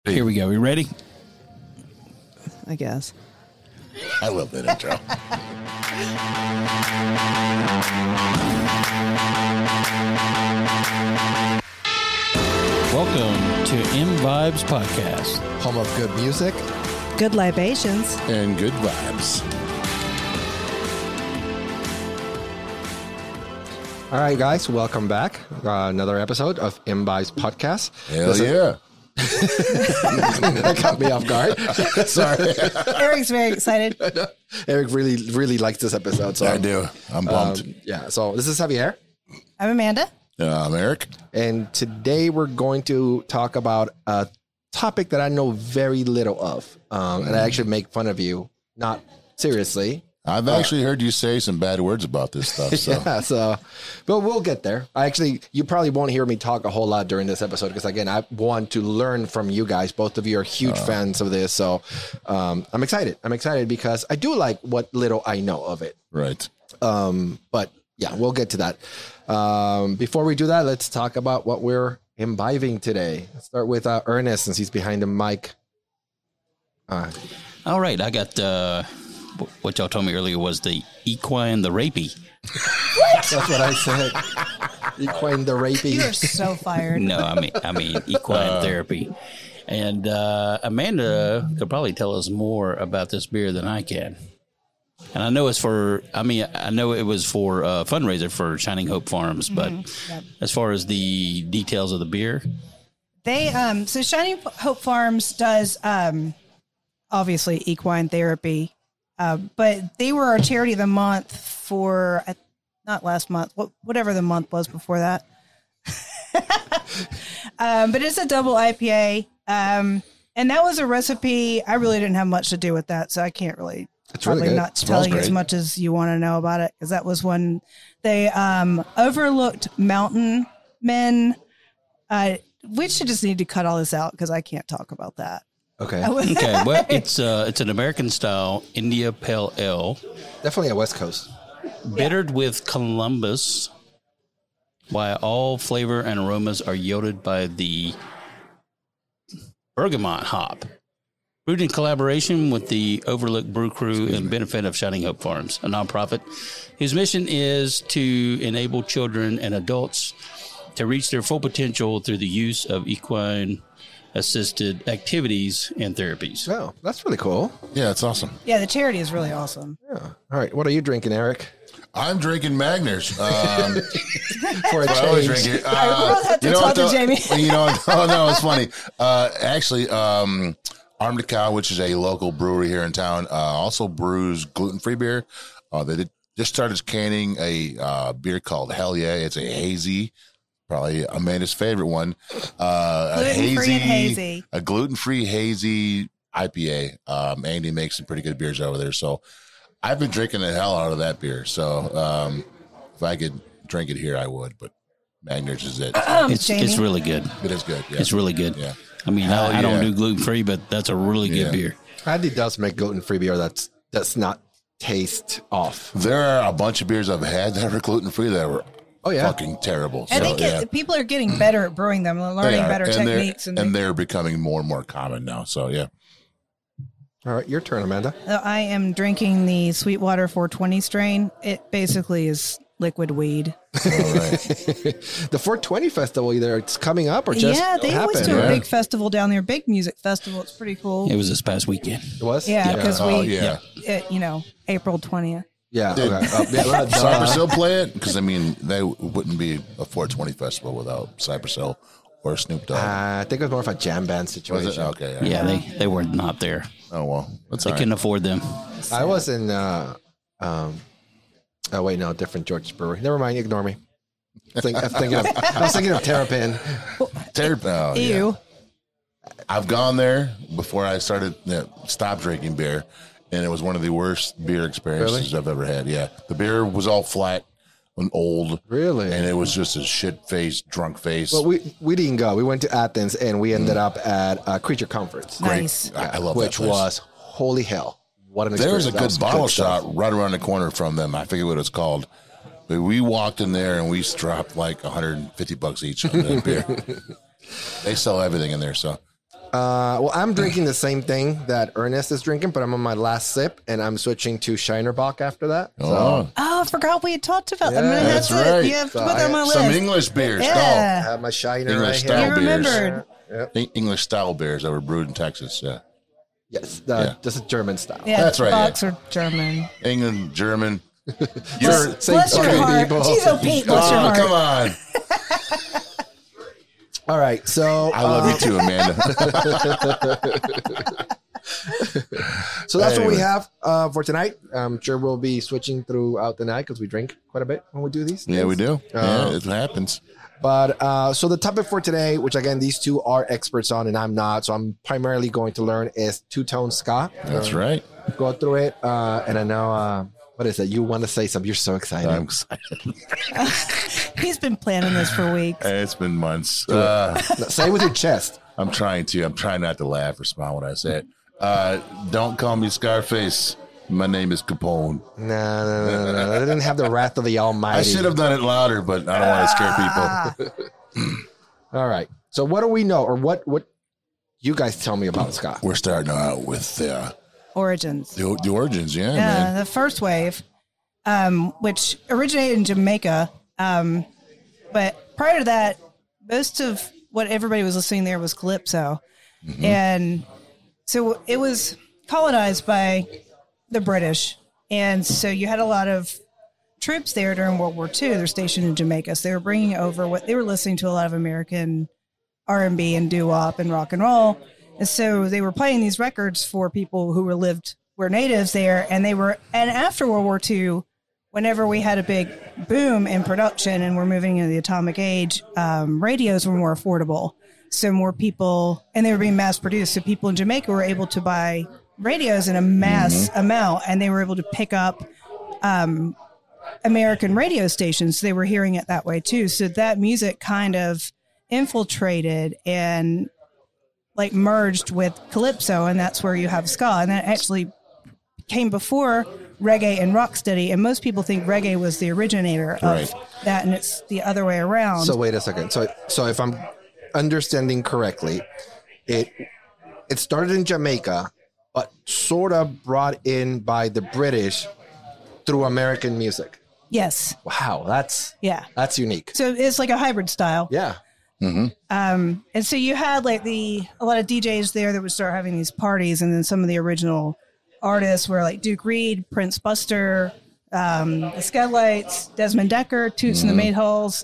Here we go. We ready? I guess. I love that intro. Welcome to M Vibes Podcast. Home of good music. Good libations. And good vibes. All right, guys, welcome back. Another episode of Vibes Podcast. Hell yeah. That caught me off guard. Sorry. Eric's very excited. Eric really likes this episode. So I do. I'm pumped. Yeah, so this is Javier. I'm Amanda. I'm Eric. And today we're going to talk about a topic that I know very little of. And I actually make fun of you, not seriously. I've actually heard you say some bad words about this stuff. So. But we'll get there. You probably won't hear me talk a whole lot during this episode because, again, I want to learn from you guys. Both of you are huge fans of this. So I'm excited. I'm excited because I do like what little I know of it. Right. But yeah, we'll get to that. Before we do that, let's talk about what we're imbibing today. Let's start with Ernest since he's behind the mic. All right. I got what y'all told me earlier was the equine, the rapey. That's what I said. Equine the rapey. You're so fired. No, I mean equine therapy. And Amanda could probably tell us more about this beer than I can. And I know it's I know it was for a fundraiser for Shining Hope Farms, but as far as the details of the beer. So Shining Hope Farms does obviously equine therapy. But they were our charity of the month for, not last month, whatever the month was before that. But it's a double IPA. And that was a recipe. I really didn't have much to do with that, so I can't really not tell you as much as you want to know about it, because that was when they overlooked mountain men. We should just need to cut all this out because I can't talk about that. Okay. Okay. Well, it's an American style India Pale Ale, Definitely a West Coast. bittered with Columbus, while all flavor and aromas are yielded by the bergamot hop. Brewed in collaboration with the Overlook Brew Crew and benefit of Shining Hope Farms, a nonprofit whose mission is to enable children and adults to reach their full potential through the use of equine assisted activities and therapies. Oh, that's really cool. Yeah, it's awesome. Yeah, the charity is really awesome. Yeah. All right. What are you drinking, Eric? I'm drinking Magners. For a I always change. drink it. we'll have to talk to Jamie. It's funny. Actually, Armed Cow, which is a local brewery here in town, also brews gluten-free beer. They just started canning a beer called Hell Yeah. It's a hazy, probably Amanda's favorite one. A gluten-free hazy IPA. Andy makes some pretty good beers over there. So I've been drinking the hell out of that beer. So if I could drink it here, I would. But Magners is it. It's really good. It is good. Yeah. It's really good. Yeah. I mean, I don't do gluten-free, but that's a really good beer. Andy does make gluten-free beer that's not taste off. There are a bunch of beers I've had that are gluten-free that were fucking terrible. I think people are getting better at brewing them, learning better techniques. And they're becoming more and more common now. So, yeah. All right, your turn, Amanda. I am drinking the Sweetwater 420 strain. It basically is liquid weed. All right. The 420 festival, either it's coming up or just they always happened. do a big festival down there, big music festival. It's pretty cool. It was this past weekend. It was? Yeah, because yeah. April 20th. Yeah. Did Okay. Cypress Hill play it? Because, I mean, they wouldn't be a 420 festival without Cypress Hill or Snoop Dogg. I think it was more of a jam band Was situation. it? Okay. Yeah, they were not there. Oh, well. That's They all right. couldn't afford them. I was in, different George's Brewery. Never mind, ignore me. I was thinking of Terrapin. Oh, Ew. yeah. I've gone there before I stopped drinking beer, and it was one of the worst beer experiences I've ever had. Yeah. The beer was all flat and old. Really? And it was just a shit-faced, drunk face. Well, we didn't go. We went to Athens, and we ended up at Creature Comforts. Nice. I love which that place. was holy hell. What an There's experience. a That good was bottle stuff. shop right around the corner from them. I forget what it's called. But we walked in there and we dropped like $150 each on that beer. They sell everything in there, so Well, I'm drinking the same thing that Ernest is drinking, but I'm on my last sip, and I'm switching to Shiner Bock after that. Oh, I forgot we had talked about that. Yeah, that's right. You have to put that on my list. some English beers. Yeah. I have my Shiner English right style here. You beers. remembered. English style beers that were brewed in Texas. Yeah, Yes, Yeah. this is German style. Yeah, That's right, Box are German. England, German. Bless your heart. Jeez, oh, Pete, bless your heart. Come on. All right, so I love you too, Amanda. So that's what we Anyway. have for tonight. I'm sure we'll be switching throughout the night because we drink quite a bit when we do these. Yeah, we things. do. Yeah, it happens. But so the topic for today, which again these two are experts on and I'm not, so I'm primarily going to learn is two-tone ska. That's right. Go through it, and I know what is it? You want to say something? You're so excited. I'm excited. He's been planning this for weeks. It's been months. Say it with your chest. I'm trying to. I'm trying not to laugh or smile when I say it. Don't call me Scarface. My name is Capone. No. I didn't have the wrath of the Almighty. I should have done it louder, but I don't want to scare people. All right. So what do we know, or what you guys tell me about ska? We're starting out with Origins. the origins. Yeah, Yeah, man. the first wave, which originated in Jamaica. But prior to that, most of what everybody was listening there was calypso. Mm-hmm. And so it was colonized by the British. And so you had a lot of troops there during World War II. They're stationed in Jamaica. So they were bringing over what they were listening to, a lot of American R&B and doo-wop and rock and roll. And so they were playing these records for people who were natives there. And after World War II, whenever we had a big boom in production and we're moving into the atomic age, radios were more affordable. So more people, and they were being mass produced. So people in Jamaica were able to buy radios in a mass amount, and they were able to pick up American radio stations. They were hearing it that way too. So that music kind of infiltrated and like merged with calypso, and that's where you have ska. And that actually came before reggae and rocksteady, and most people think reggae was the originator of that, and it's the other way around. So wait a second. So if I'm understanding correctly, it started in Jamaica, but sort of brought in by the British through American music. Yes. Wow, that's unique. So it's like a hybrid style. Yeah. And so you had like a lot of DJs there that would start having these parties, and then some of the original artists were like Duke Reed, Prince Buster, the Skylights, Desmond Decker, Toots and the Maytals,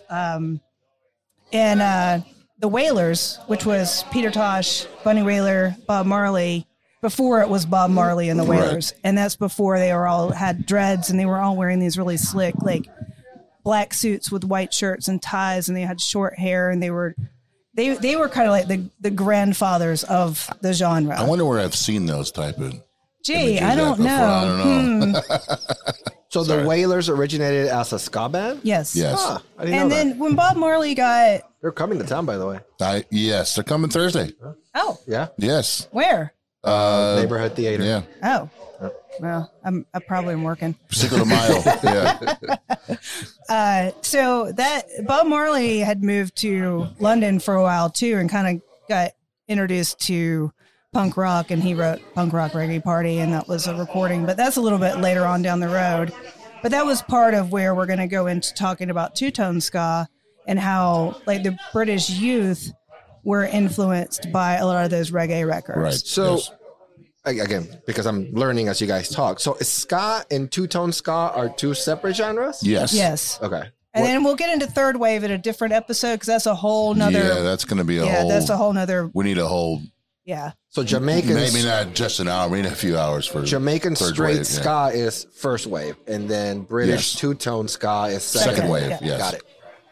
and the Wailers, which was Peter Tosh, Bunny Wailer, Bob Marley, before it was Bob Marley and the Wailers. Right. And that's before they had dreads, and they were all wearing these really slick, like black suits with white shirts and ties, and they had short hair, and they were kind of like the grandfathers of the genre. I wonder where I've seen those type of. Gee, I don't know. I don't know. So the Wailers originated as a ska band? Yes. Ah, I didn't know And that. then when Bob Marley got... They're coming to town, by the way. Yes, they're coming Thursday. Oh. Yeah. Yes. Where? Neighborhood Theater. Yeah. Oh. Well, I probably am working. Cinco de Mayo. Yeah. So that Bob Marley had moved to London for a while too, and kind of got introduced to punk rock, and he wrote Punk Rock Reggae Party, and that was a recording, but that's a little bit later on down the road. But that was part of where we're going to go into talking about two-tone ska and how like the British youth were influenced by a lot of those reggae records. Right. So again, because I'm learning as you guys talk. So is ska and two-tone ska are two separate genres? Yes. Yes. Okay. And then we'll get into third wave at a different episode, because that's a whole nother. Yeah, that's going to be that's a whole nother. We need a whole. Yeah. So Jamaican, maybe not just an hour, we need a few hours for Jamaican third straight wave, ska is first wave, and then British two-tone ska is second wave. Yeah. Yes. Got it.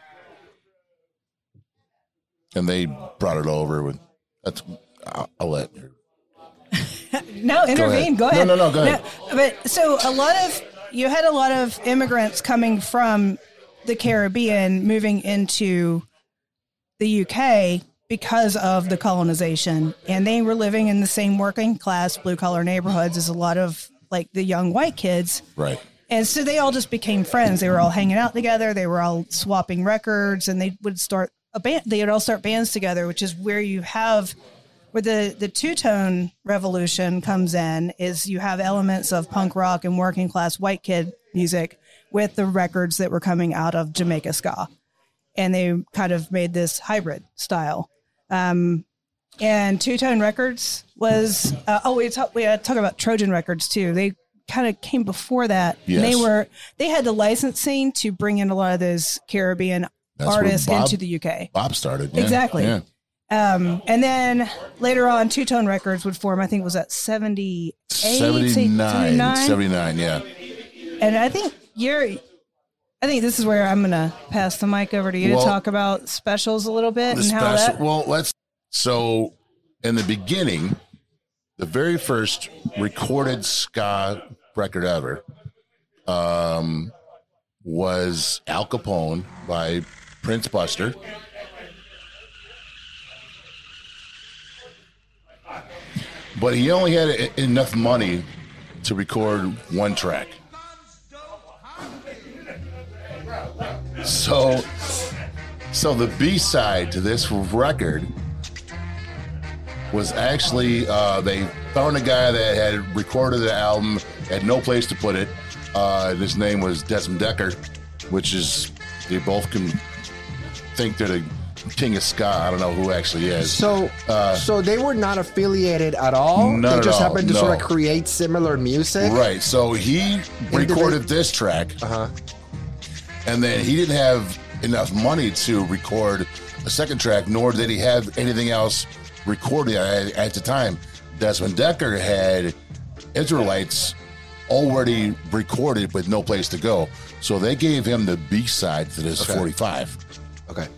And they brought it over with. That's. I'll let you. No, intervene. Go ahead. No, go ahead. No, but so you had a lot of immigrants coming from the Caribbean moving into the UK because of the colonization, and they were living in the same working class blue collar neighborhoods as a lot of like the young white kids. Right. And so they all just became friends. They were all hanging out together. They were all swapping records, and they would start a band. They would all start bands together, which is where where the two-tone revolution comes in is you have elements of punk rock and working class white kid music with the records that were coming out of Jamaica ska. And they kind of made this hybrid style. And Two-Tone Records was, we talk about Trojan Records too. They kind of came before that. Yes. They had the licensing to bring in a lot of those Caribbean artists into the UK. Bob started. Yeah. Exactly. Yeah. And then later on, Two-Tone Records would form, I think, was that 78? 79, yeah. And I think this is where I'm going to pass the mic over to you to talk about specials a little bit and how that. So in the beginning, the very first recorded ska record ever was Al Capone by Prince Buster. But he only had enough money to record one track. So the B-side to this record was actually, they found a guy that had recorded the album, had no place to put it. His name was Desmond Decker, which is, they both can think they're the king of ska. I don't know who actually is. So they were not affiliated at all? They just happened to sort of create similar music? Right. So he recorded this track. Uh-huh. And then he didn't have enough money to record a second track, nor did he have anything else recorded at the time. Desmond Decker had Israelites already recorded with no place to go. So they gave him the B-side to this 45. Okay.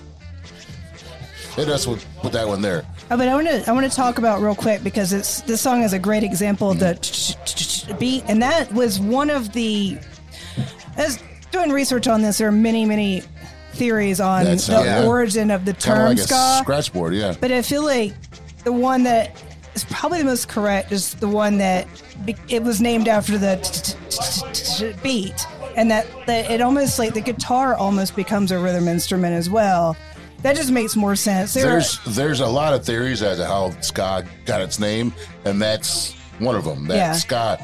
Hit us with that one there. But I want to talk about real quick because this song is a great example of the beat, and that was one of the. As doing research on this, there are many theories on the origin of the term like ska. Scratchboard, yeah. But I feel like the one that is probably the most correct is the one that it was named after the beat, and that it almost like the guitar almost becomes a rhythm instrument as well. That just makes more sense. There's a lot of theories as to how ska got its name, and that's one of them. That ska.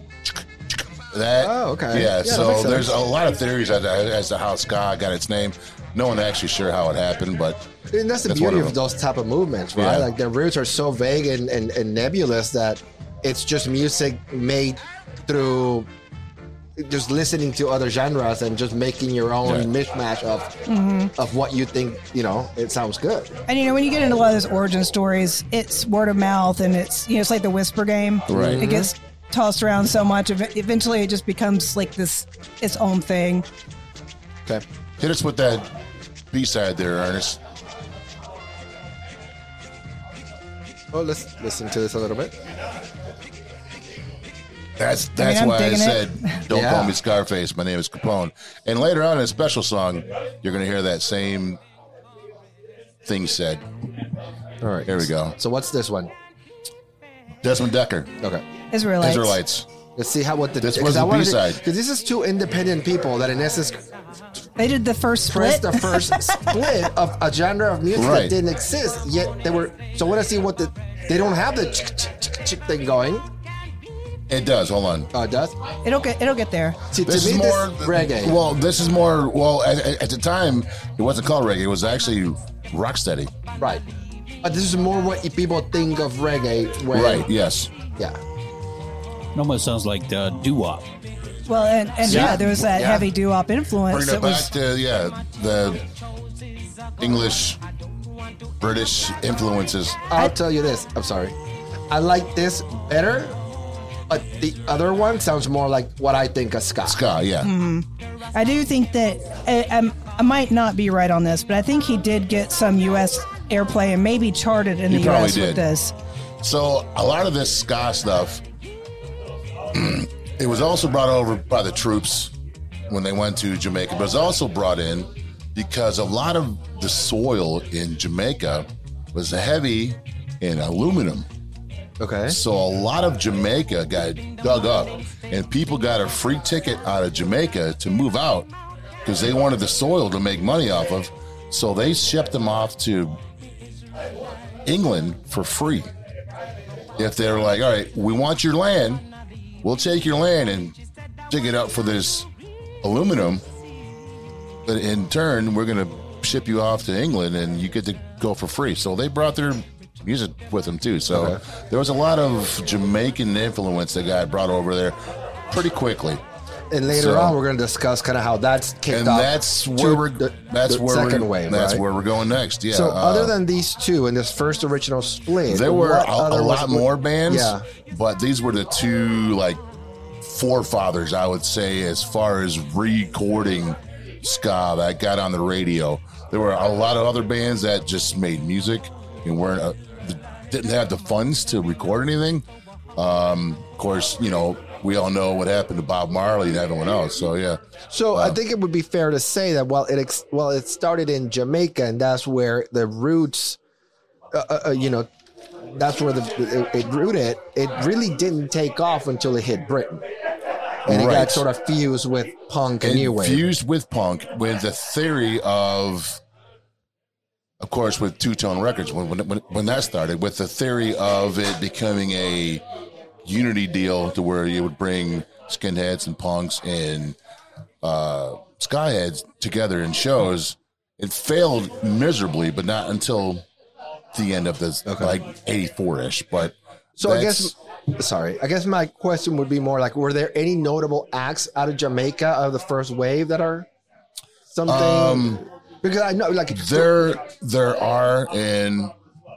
Oh, okay. Yeah, so there's a lot of theories as to how ska got its name. No one actually sure how it happened, but and that's the beauty of those type of movements, right? Yeah. Like their roots are so vague and nebulous that it's just music made through just listening to other genres and just making your own mishmash of what you think, it sounds good. And when you get into a lot of those origin stories, it's word of mouth, and it's it's like the whisper game. Right. It gets tossed around so much, eventually it just becomes like its own thing. Okay. Hit us with that B-side there, Ernest. Well, let's listen to this a little bit. That's why I said, don't call me Scarface. My name is Capone. And later on in a special song, you're going to hear that same thing said. All right. Here we go. So what's this one? Desmond Decker. Okay. Israelites. Let's see this was the B-side. Because this is two independent people that in essence they did the first split. The first split of a genre of music that didn't exist, yet they were. So I want to see they don't have the chick thing going. It does. Hold on. Oh, it does? It'll get there. See, this is more reggae. Well, this is more. Well, at the time, it wasn't called reggae. It was actually rocksteady. Right. But this is more what people think of reggae. Right. Yes. Yeah. It almost sounds like doo-wop. Well, and there was that heavy doo-wop influence. Bring it back to the English, British influences. I'll tell you this. I'm sorry. I like this better. But the other one sounds more like what I think of ska. Ska, yeah. Mm-hmm. I do think that I might not be right on this, but I think he did get some U.S. airplay and maybe charted in the U.S. with this. So a lot of this ska stuff, it was also brought over by the troops when they went to Jamaica, but it was also brought in because a lot of the soil in Jamaica was heavy in aluminum. Okay. So a lot of Jamaica got dug up, and people got a free ticket out of Jamaica to move out because they wanted the soil to make money off of. So they shipped them off to England for free. If they're like, all right, we want your land, we'll take your land and dig it up for this aluminum, but in turn, we're going to ship you off to England and you get to go for free. So they brought their music with them too. So there was a lot of Jamaican influence that got brought over there pretty quickly. And later on, we're going to discuss kind of how that's kicked off. That's where we're going next. Yeah. So other than these two and this first original split, there were a lot more bands. Yeah. But these were the two like forefathers, I would say, as far as recording ska that got on the radio. There were a lot of other bands that just made music and didn't have the funds to record anything. Of course, we all know what happened to Bob Marley and everyone else. So yeah. So I think it would be fair to say that while it started in Jamaica and that's where the roots, that's where it rooted. It really didn't take off until it hit Britain, and it got sort of fused with punk and new wave. Fused with punk with the theory of course, with Two Tone Records when that started, with the theory of it becoming a unity deal to where you would bring skinheads and punks and skyheads together in shows. It failed miserably, but not until the end of this, like 84-ish. But so I guess my question would be more like, were there any notable acts out of Jamaica of the first wave that are something? Because I know, like, there are, and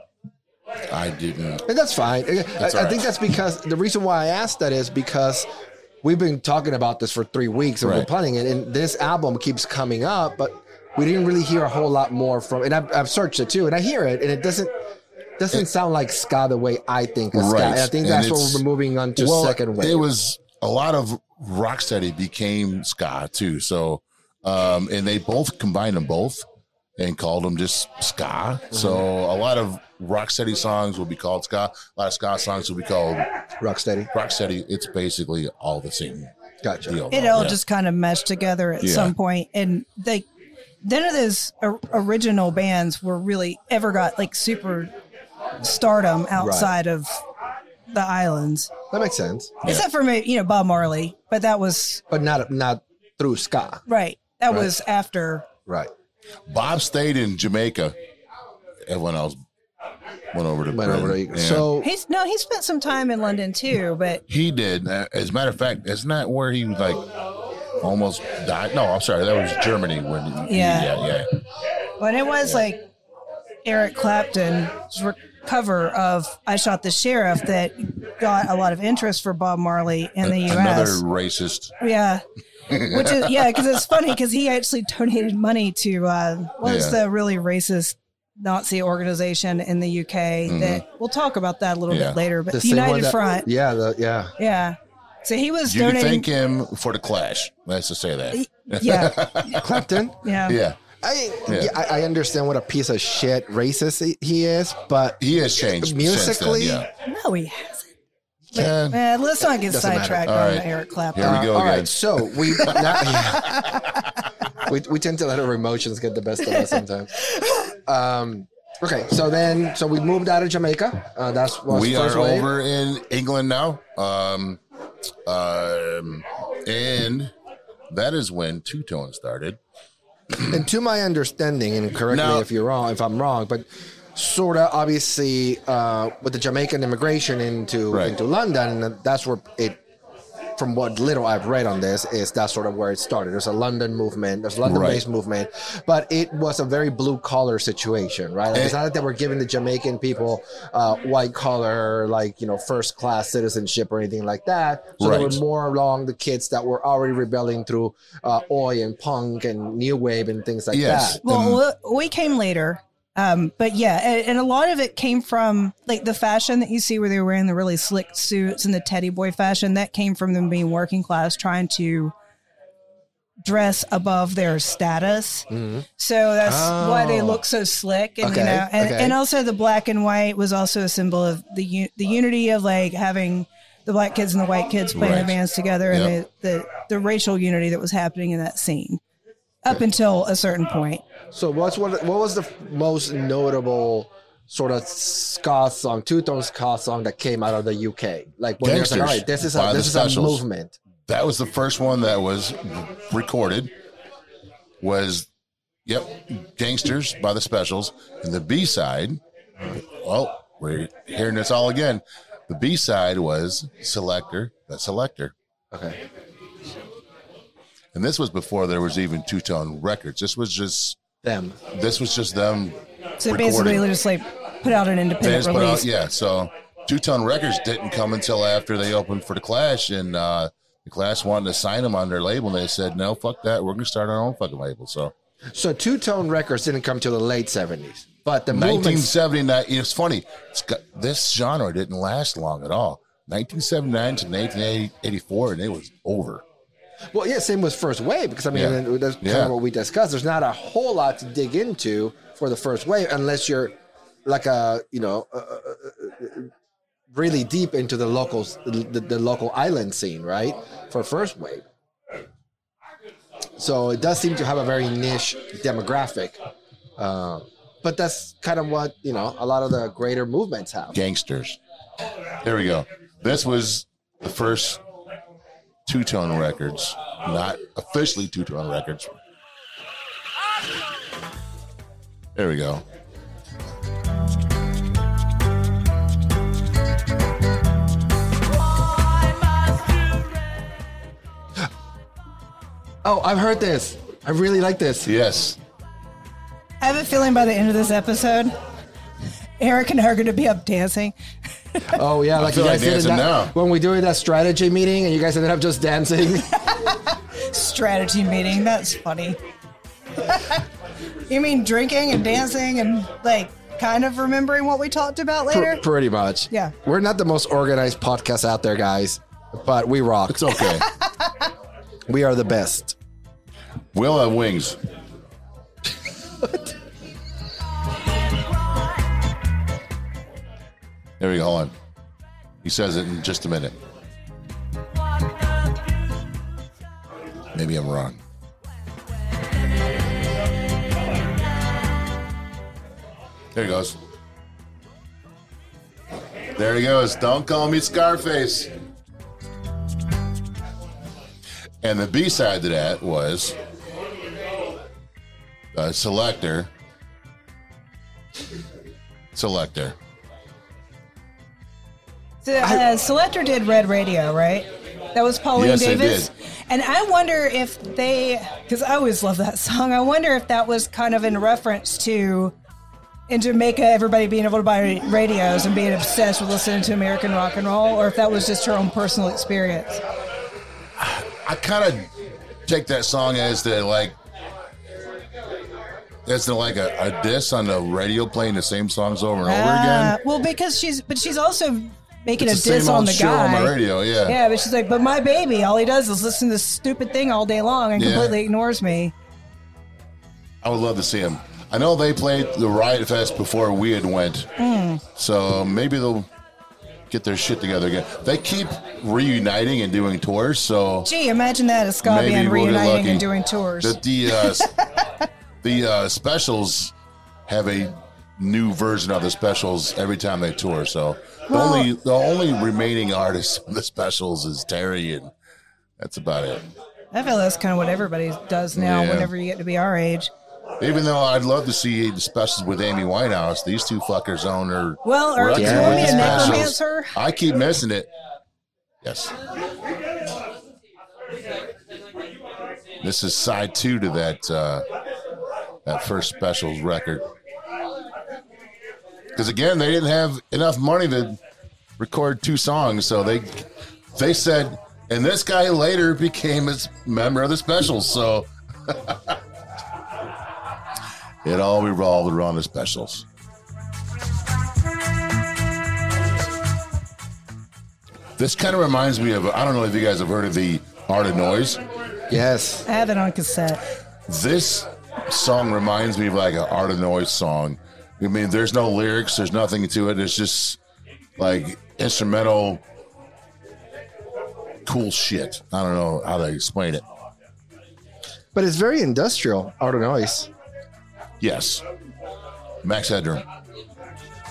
I didn't. And that's fine. I think that's because the reason why I asked that is because we've been talking about this for 3 weeks and we're planning it, and this album keeps coming up, but we didn't really hear a whole lot more from. And I've searched it too, and I hear it, and it doesn't sound like ska the way I think of ska. And I think that's what we're moving on to second wave. It was a lot of Rocksteady became ska too, so. And they both combined them both and called them just ska. Mm-hmm. So a lot of Rocksteady songs will be called ska. A lot of ska songs will be called Rocksteady. Rocksteady. It's basically all the same. Gotcha. Deal. It all just kind of meshed together at some point, and none of those original bands were really ever got like super stardom outside of the islands. That makes sense. Except for maybe Bob Marley, but that was not through ska. Right. That was after. Right. Bob stayed in Jamaica. Everyone else went over to So he spent some time in London too, but he did. As a matter of fact, isn't that where he like almost died? No, I'm sorry, that was Germany. Yeah. But it was like Eric Clapton's cover of "I Shot the Sheriff" that got a lot of interest for Bob Marley in the U.S. Another racist. Yeah. Which is, because it's funny because he actually donated money to what was the really racist Nazi organization in the UK that we'll talk about that a little bit later, but the United Front. Yeah. So he was you donating. You thank him for the Clash. Let's just say that. Yeah. Clapton. Yeah. I understand what a piece of shit racist he is, but he has changed musically. Then, no, he hasn't. Let's not get sidetracked on Eric Clapton. Here we go again. All right, so we tend to let our emotions get the best of us sometimes. Okay, so we moved out of Jamaica. We are over in England now, and that is when Two Tone started. And to my understanding, and correct me if I'm wrong, but sort of obviously with the Jamaican immigration into London, and that's where it, from what little I've read on this, is that's sort of where it started. There's a London movement, there's a London-based movement, but it was a very blue-collar situation, right? Like, it's not that they were giving the Jamaican people white-collar, first-class citizenship or anything like that. So they were more along the kids that were already rebelling through oi and punk and new wave and things like that. Well, we came later. But and a lot of it came from like the fashion that you see where they were wearing the really slick suits and the teddy boy fashion. That came from them being working class, trying to dress above their status. Mm-hmm. So that's why they look so slick. And, and also the black and white was also a symbol of the unity of like having the black kids and the white kids playing the bands together and the racial unity that was happening in that scene up until a certain point. So what was the most notable sort of ska song, two-tone ska song that came out of the UK. Like when you're like, all right, this is a movement. That was the first one that was recorded. Gangsters by the Specials. And the B-side, well, we're hearing this all again. The B-side was Selector, the Selector. Okay. And this was before there was even two-tone records. This was just them. This was just them. So basically, just like put out an independent release. So two-tone records didn't come until after they opened for the Clash, and the Clash wanted to sign them on their label. And they said, "No, fuck that. We're going to start our own fucking label." So two-tone records didn't come till the late 70s, but the 1979. It's funny. This genre didn't last long at all. 1979 to 1984, and it was over. Well, yeah, same with First Wave, because I mean, that's kind of what we discussed. There's not a whole lot to dig into for the First Wave unless you're like really deep into the locals, the local island scene, right? For First Wave. So it does seem to have a very niche demographic. But that's kind of what, a lot of the greater movements have. Gangsters. There we go. This was the first two-tone records, not officially two-tone records. There we go. Oh, I've heard this. I really like this. Yes. I have a feeling by the end of this episode, Eric and I are going to be up dancing. Oh, yeah. Like you guys did now. When we do that strategy meeting and you guys ended up just dancing. Strategy meeting. That's funny. You mean drinking and dancing and like kind of remembering what we talked about later? Pretty much. Yeah. We're not the most organized podcast out there, guys, but we rock. It's okay. We are the best. We'll have wings. What? There we go. Hold on. He says it in just a minute. Maybe I'm wrong. There he goes. There he goes. Don't call me Scarface. And the B-side to that was Selector. Selector. So, Selector did Red Radio, right? That was Pauline Davis. They did. And I wonder if because I always love that song, I wonder if that was kind of in reference to, in Jamaica, everybody being able to buy radios and being obsessed with listening to American rock and roll, or if that was just her own personal experience. I kind of take that song as a diss on the radio playing the same songs over and over again. Well, because she's also making a diss on the guy on the radio, yeah. Yeah, but she's like, but my baby, all he does is listen to this stupid thing all day long and completely ignores me. I would love to see him. I know they played the Riot Fest before we had went, so maybe they'll get their shit together again. They keep reuniting and doing tours, so... Gee, imagine that, a ska band reuniting and doing tours. The Specials have a new version of the Specials every time they tour, so the only remaining artist of the Specials is Terry, and that's about it. I feel that's kind of what everybody does now whenever you get to be our age. Even though I'd love to see the Specials with Amy Winehouse, these two fuckers own her. Well, or do you want me to necromancer? I keep missing it. Yes. This is side 2 to that first Specials record. Because again, they didn't have enough money to record 2 songs, so they said, and this guy later became a member of the Specials, so it all revolved around the Specials. This kind of reminds me of, I don't know if you guys have heard of the Art of Noise. Yes. I have it on cassette. This song reminds me of like an Art of Noise song. I mean, there's no lyrics, there's nothing to it. It's just like instrumental, cool shit. I don't know how to explain it. But it's very industrial, Art of Noise. Yes. Max Headroom.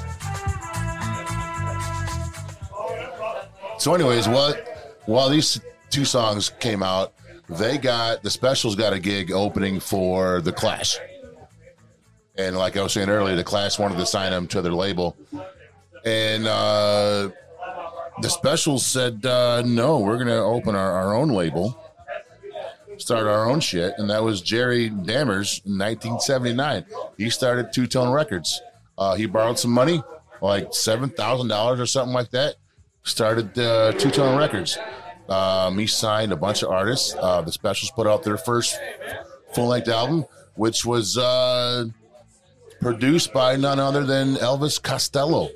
So anyways, while these two songs came out, the Specials got a gig opening for The Clash. And like I was saying earlier, The Clash wanted to sign them to their label. And the Specials said, no, we're going to open our own label, start our own shit. And that was Jerry Dammers in 1979. He started Two Tone Records. He borrowed some money, like $7,000 or something like that. Started Two Tone Records. He signed a bunch of artists. The Specials put out their first full-length album, which was produced by none other than Elvis Costello.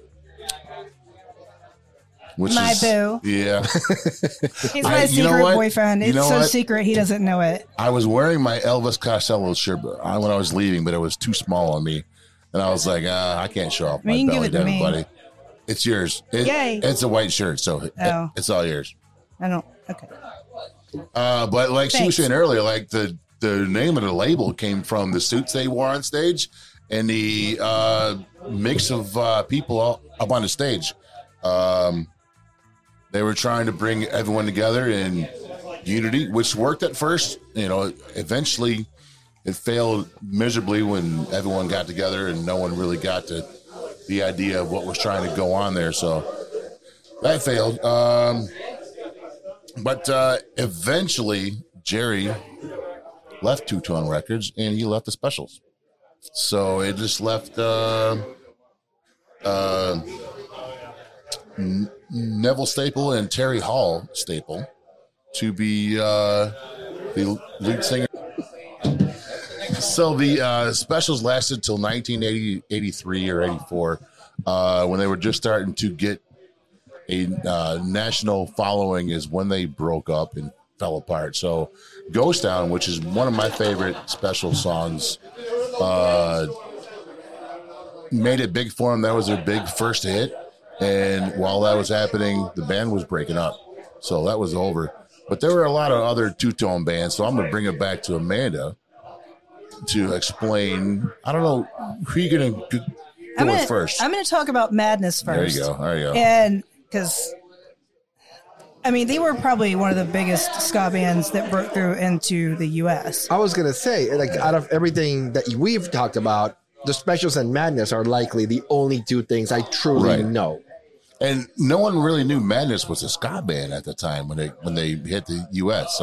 My boo. Yeah. He's my secret boyfriend. It's so secret he doesn't know it. I was wearing my Elvis Costello shirt when I was leaving, but it was too small on me. And I was like, I can't show off my belly to everybody. It's yours. Yay. It's a white shirt, so it's all yours. I don't. Okay. But like Thanks. She was saying earlier, like the name of the label came from the suits they wore on stage and the mix of people up on the stage. They were trying to bring everyone together in unity, which worked at first. Eventually it failed miserably when everyone got together and no one really got to the idea of what was trying to go on there. So that failed. But eventually Jerry left Two Tone Records and he left the Specials. So it just left Neville Staple and Terry Hall Staple to be the lead singer. So the Specials lasted till 1983 or 84 when they were just starting to get a national following is when they broke up and fell apart. So Ghost Town, which is one of my favorite Special songs, made it big for them. That was their big first hit. And while that was happening, the band was breaking up. So that was over. But there were a lot of other two-tone bands. So I'm going to bring it back to Amanda to explain. I don't know. Who are you going to go with first? I'm going to talk about Madness first. There you go. And because, they were probably one of the biggest ska bands that broke through into the U.S. I was going to say, out of everything that we've talked about, the Specials and Madness are likely the only two things I truly know. And no one really knew Madness was a ska band at the time when they hit the U.S.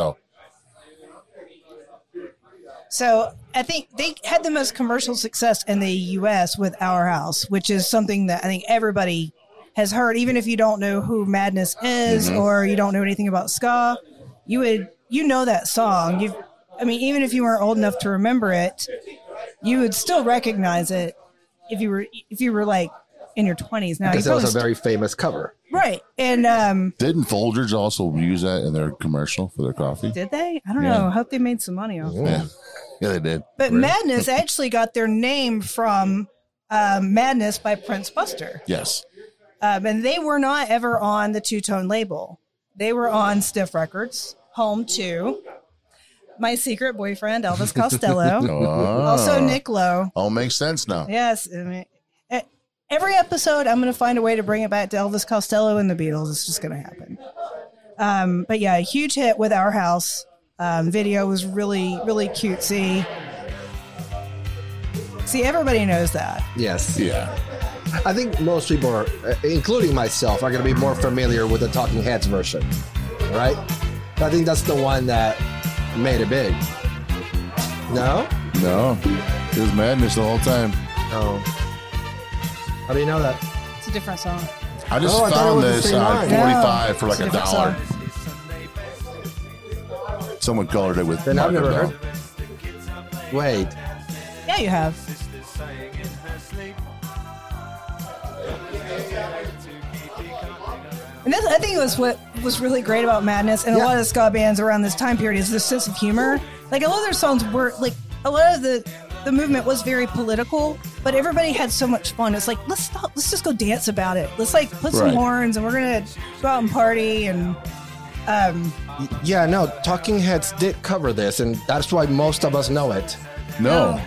So I think they had the most commercial success in the U.S. with Our House, which is something that I think everybody has heard. Even if you don't know who Madness is or you don't know anything about ska, you know that song. Even if you weren't old enough to remember it, you would still recognize it if you were like in your 20s now. Because it was a very famous cover. Right. And didn't Folgers also use that in their commercial for their coffee? Did they? I don't know. I hope they made some money off it. Yeah, they did. But Madness actually got their name from Madness by Prince Buster. Yes. And they were not ever on the Two Tone label. They were on Stiff Records, home to my secret boyfriend, Elvis Costello. Also Nick Lowe. All makes sense now. Yes. Every episode, I'm going to find a way to bring it back to Elvis Costello and the Beatles. It's just going to happen. But yeah, a huge hit with Our House. Video was really, really cutesy. See, everybody knows that. Yes. Yeah. I think most people are, including myself, are going to be more familiar with the Talking Heads version, right? I think that's the one that made it big. No? No. It was Madness the whole time. Oh. How do you know that? It's a different song. I just found this on 45 for like $1. Someone colored it with. Then I've never heard. Wait. Yeah, you have. And I think it was what was really great about Madness and a lot of ska bands around this time period is the sense of humor. Like a lot of their songs were like a lot of the movement was very political, but everybody had so much fun. It's like let's just go dance about it. Let's like put some horns and we're gonna go out and party and. Talking Heads did cover this, and that's why most of us know it. No.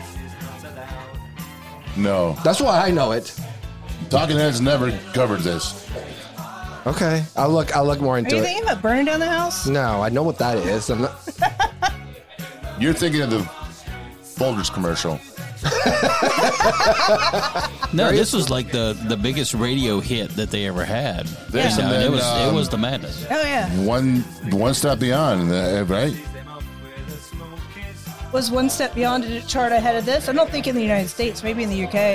That's why I know it. Talking Heads never covered this. Okay, I'll look more into it. Are you it. thinking about burning down the house? No, I know what that is. I'm not... You're thinking of the Folgers commercial. No, this was like the biggest radio hit that they ever had. This You know, and then, it was the Madness. Oh yeah. One Step Beyond, right? Was One Step Beyond a chart ahead of this? I don't think in the United States. Maybe in the UK.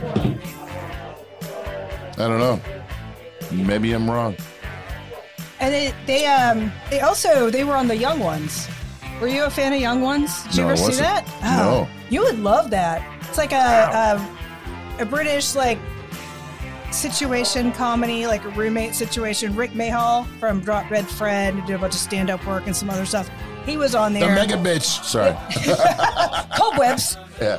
I don't know. Maybe I'm wrong. And they were on the Young Ones. Were you a fan of Young Ones? Did you No, ever I see wasn't. that? No. You would love that. It's like a British like situation comedy, like a roommate situation. Rick Mayhall from Drop Dead Fred did a bunch of stand-up work and some other stuff. He was on The there. mega bitch. Sorry. Cobwebs. Yeah.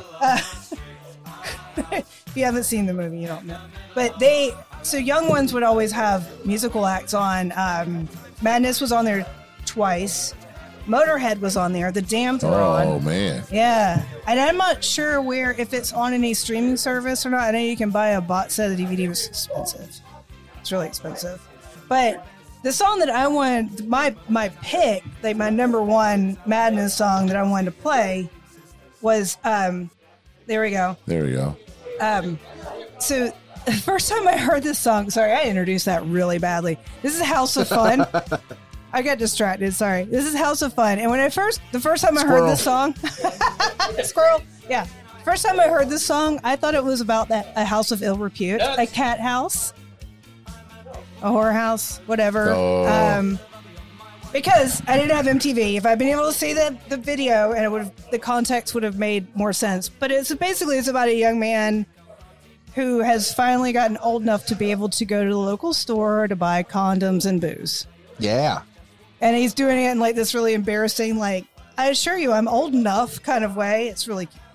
If you haven't seen the movie, you don't know. But so Young Ones would always have musical acts on. Madness was on there twice. Motorhead was on there. The Damned were on. Oh, man. Yeah. And I'm not sure if it's on any streaming service or not. I know you can buy a box set of the DVD. It's expensive. It's really expensive. But the song that I wanted, my pick, like my number one Madness song that I wanted to play was, there we go. There we go. So the first time I heard this song, sorry, I introduced that really badly. This is House of Fun. I got distracted. Sorry. This is House of Fun. And the first time I heard this song, squirrel. Yeah. First time I heard this song, I thought it was about a house of ill repute, a cat house, a horror house, whatever. Oh. Because I didn't have MTV. If I'd been able to see the video, and the context would have made more sense. But it's about a young man who has finally gotten old enough to be able to go to the local store to buy condoms and booze. Yeah. And he's doing it in like this really embarrassing, like, I assure you I'm old enough kind of way. It's really cute.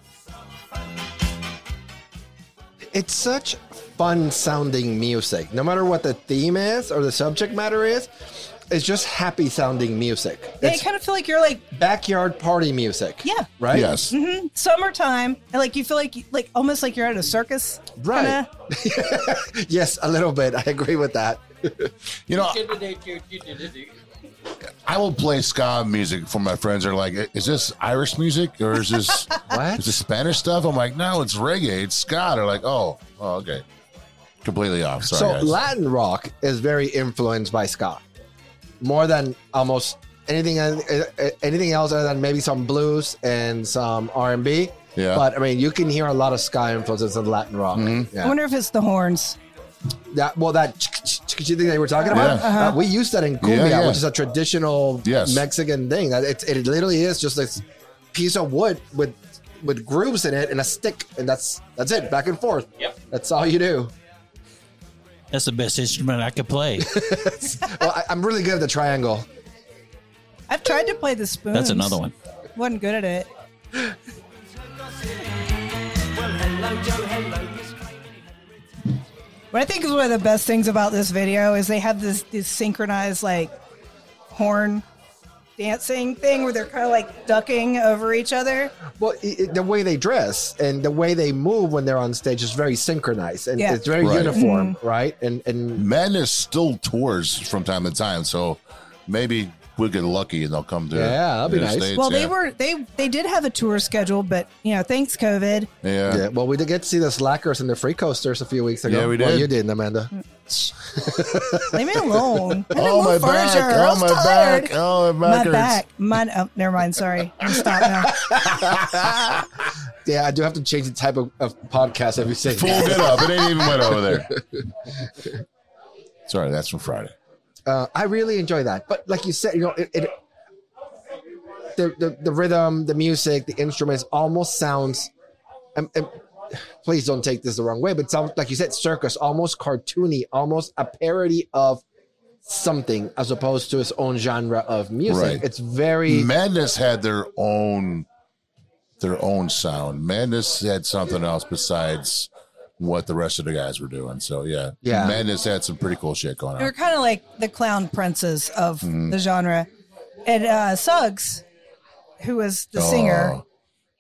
It's such fun sounding music. No matter what the theme is or the subject matter is, it's just happy sounding music. Yeah, It's you kind of feel like you're like, backyard party music. yeah, Right? Yes. summertime. And like you feel like almost like you're at a circus. Right. Kinda. Yes, a little bit. I agree with that. You know, I will play ska music for my friends. They're like, is this Irish music or is this What? is this Spanish stuff? I'm like, no, it's reggae. It's ska. They're like, oh, okay. Completely off. Sorry, So guys. Latin rock is very influenced by ska, more than almost anything else other than maybe some blues and some R&B. Yeah. But I mean, you can hear a lot of ska influences in Latin rock. Mm-hmm. I Yeah. wonder if it's the horns. That thing that you were talking about. Yeah. We use that in cumbia, Yeah. which is a traditional Yes. Mexican thing. That it literally is just this piece of wood with grooves in it and a stick, and that's it, back and forth. Yep. That's all you do. That's the best instrument I could play. Well, I'm really good at the triangle. I've tried to play the spoons. That's another one. Wasn't good at it. What I think is one of the best things about this video is they have this synchronized like horn dancing thing where they're kind of like ducking over each other. Well, the way they dress and the way they move when they're on stage is very synchronized and Yeah. it's very Right. uniform, right? And Madness still tours from time to time, so maybe we'll get lucky and they'll come to Yeah, that'd be the nice. States, Well, yeah. they did have a tour scheduled, but thanks COVID. Yeah. yeah, well, we did get to see the Slackers and the Free Coasters a few weeks ago. Yeah, we Well, did. you did, Amanda. Leave me alone. I Oh, my move furniture. back. I Oh, was my tired. back. Oh, my My back back. Oh, never mind. Sorry. I'm stop now. Yeah, I do have to change the type of podcast every say. Full get up. It ain't even went over there. Sorry, that's from Friday. I really enjoy that, but like you said, the rhythm, the music, the instruments almost sounds. And please don't take this the wrong way, but it sounds like you said, circus, almost cartoony, almost a parody of something as opposed to its own genre of music. Right. It's very Madness had their own sound. Madness had something else besides what the rest of the guys were doing. So yeah. Madness had some pretty cool shit going They were on. kind of like the clown princes of the genre. And Suggs, who was the singer,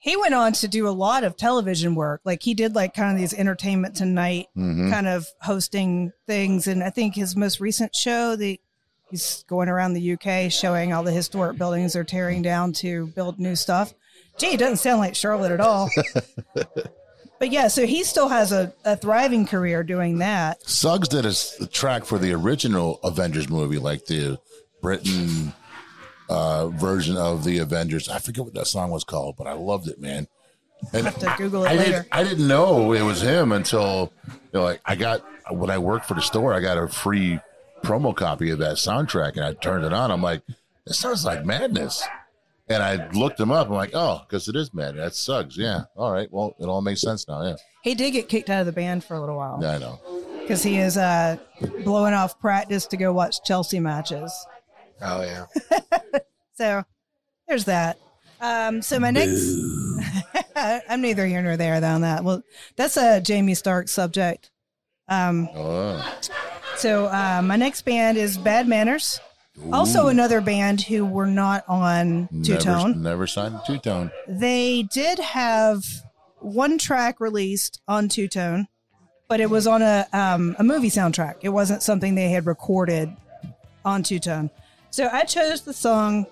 he went on to do a lot of television work. Like he did like kind of these Entertainment Tonight kind of hosting things. And I think his most recent show, he's going around the UK showing all the historic buildings they're tearing down to build new stuff. Gee, it doesn't sound like Charlotte at all. But yeah, so he still has a thriving career doing that. Suggs did a track for the original Avengers movie, like the Britain version of the Avengers. I forget what that song was called, but I loved it, man. And I'll have to Google it later. I didn't know it was him until when I worked for the store, I got a free promo copy of that soundtrack, and I turned it on. I'm like, it sounds like Madness. And I looked him up. I'm like, oh, because it is Madness. That's Suggs. Yeah. All right. Well, it all makes sense now. Yeah. He did get kicked out of the band for a little while. Yeah, I know. Because he is blowing off practice to go watch Chelsea matches. Oh, yeah. So there's that. So my next, I'm neither here nor there on that. Well, that's a Jamie Stark subject. So my next band is Bad Manners. Ooh. Also another band who were not on Two-Tone. Never signed Two-Tone. They did have one track released on Two-Tone, but it was on a movie soundtrack. It wasn't something they had recorded on Two-Tone. So I chose the song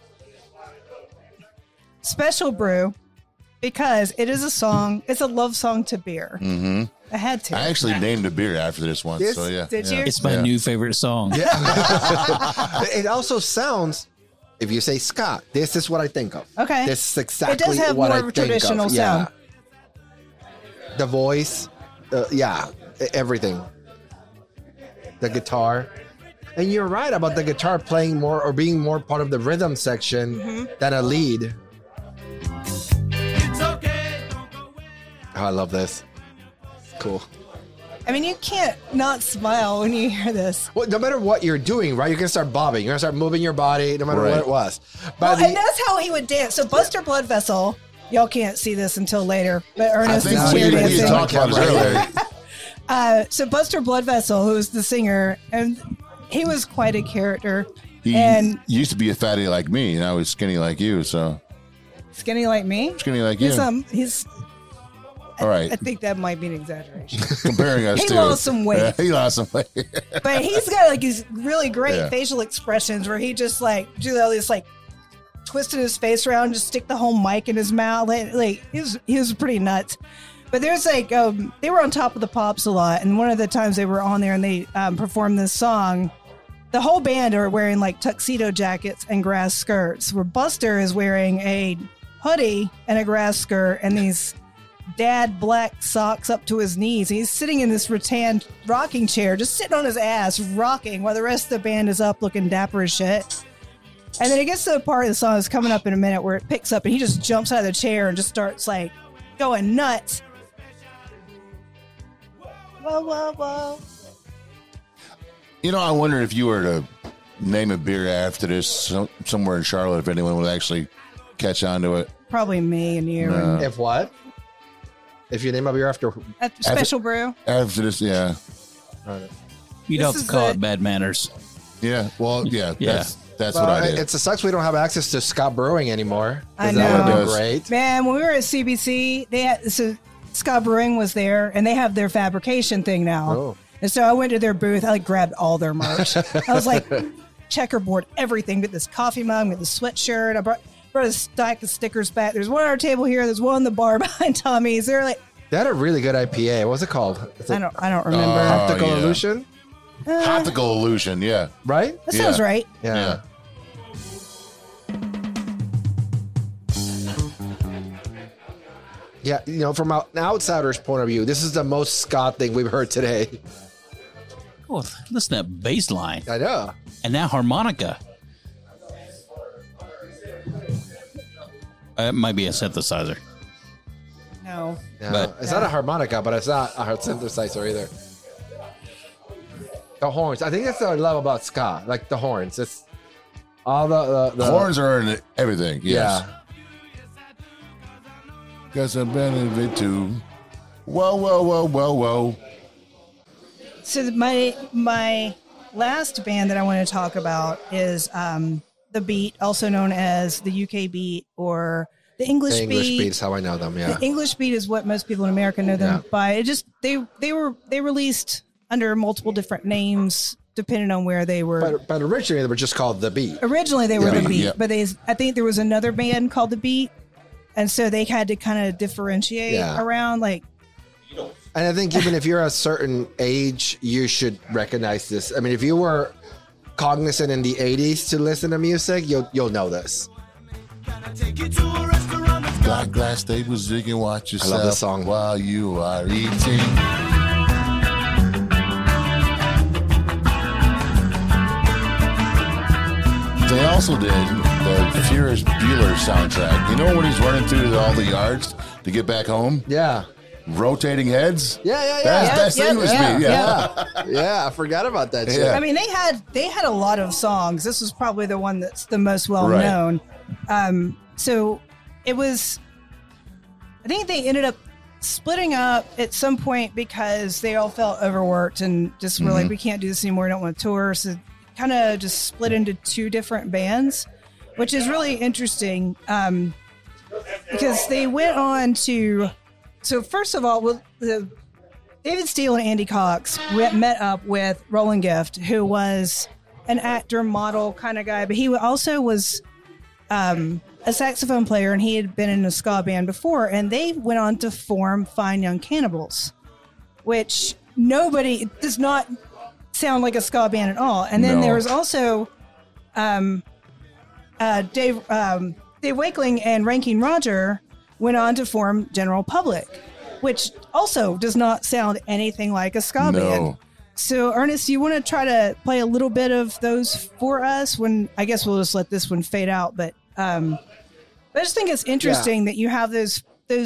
Special Brew because it is a song. It's a love song to beer. Mm-hmm. I had to. I actually named a beer after this one. So yeah. Did you? It's my new favorite song. Yeah. It also sounds, if you say ska, this is what I think of. Okay. This is exactly it does have what more I of a think traditional of. sound. Yeah. The voice, everything. The guitar. And you're right about the guitar playing more or being more part of the rhythm section than a lead. Oh, I love this. Cool. I mean, you can't not smile when you hear this. Well, no matter what you're doing, right? You're going to start bobbing. You're going to start moving your body no matter what it was. And that's how he would dance. So Buster Bloodvessel, y'all can't see this until later, but Ernest is cheer dancing. We talked about it earlier. So Buster Bloodvessel, who was the singer, and he was quite a character. He and used to be a fatty like me, and I was skinny like you. So skinny like me? Skinny like you. He's all right. I think that might be an exaggeration. Comparing us he to. Lost some weight. He lost some weight. But he's got like these really great facial expressions where he just like do all this like twisting his face around, just stick the whole mic in his mouth. Like he was pretty nuts. But there's like they were on Top of the Pops a lot, and one of the times they were on there and they performed this song. The whole band are wearing like tuxedo jackets and grass skirts, where Buster is wearing a hoodie and a grass skirt and these dad black socks up to his knees. He's sitting in this rattan rocking chair, just sitting on his ass, rocking, while the rest of the band is up looking dapper as shit. And then it gets to the part of the song that's coming up in a minute where it picks up and he just jumps out of the chair and just starts like going nuts. Whoa, whoa, whoa. You know, I wonder if you were to name a beer after this somewhere in Charlotte, if anyone would actually catch on to it. Probably me and you. No. If what? If you name a beer after Special Brew. After this, yeah. You'd have to call it Bad Manners. Yeah, well, yeah. That's well, what I did. It sucks we don't have access to Scott Brewing anymore. I know. That would have been great. Man, when we were at CBC, they had Scott Brewing was there, and they have their fabrication thing now. Oh. And so I went to their booth. I like grabbed all their merch. I was like, checkerboard everything. Get this coffee mug, get the sweatshirt. I brought a stack of stickers back. There's one on our table here. There's one on the bar behind Tommy's. They're like, they had a really good IPA. What was it called? I don't remember. Optical Illusion? Optical Illusion, yeah. Right? That sounds right. Yeah. Yeah, you know, from an outsider's point of view, this is the most Scott thing we've heard today. Oh, listen to that bass line. I know. And that harmonica. It might be a synthesizer. No. But it's not a harmonica, but it's not a synthesizer either. The horns. I think that's what I love about ska. Like the horns. It's all the horns are in everything. Yes. Yeah. Guess I've been in it too. Whoa, whoa, whoa, whoa, whoa. So my last band that I want to talk about is The Beat, also known as the UK Beat or the English Beat. English Beat is how I know them. Yeah, the English Beat is what most people in America know them by. It just they released under multiple different names depending on where they were. But originally they were just called The Beat. Originally they were The Beat, but I think there was another band called The Beat, and so they had to kind of differentiate around like. And I think even if you're a certain age, you should recognize this. I mean, if you were cognizant in the 80s to listen to music, you'll know this. Black glass tables, you can watch yourself. I love this song. While you are eating. They also did the Ferris Bueller soundtrack. You know when he's running through all the yards to get back home? Yeah. Rotating heads? Yeah. That's English Beat. Yeah, I forgot about that shit. I mean, they had a lot of songs. This was probably the one that's the most well known. So it was, I think they ended up splitting up at some point because they all felt overworked and just were like, we can't do this anymore. I don't want to tour. So kind of just split into two different bands, which is really interesting because they went on to, so first of all, David Steele and Andy Cox met up with Roland Gift, who was an actor, model kind of guy, but he also was a saxophone player, and he had been in a ska band before, and they went on to form Fine Young Cannibals, which does not sound like a ska band at all. And then there was also Dave Wakeling and Ranking Roger went on to form General Public, which also does not sound anything like a ska band. So, Ernest, you want to try to play a little bit of those for us? When I guess we'll just let this one fade out, but I just think it's interesting that you have those.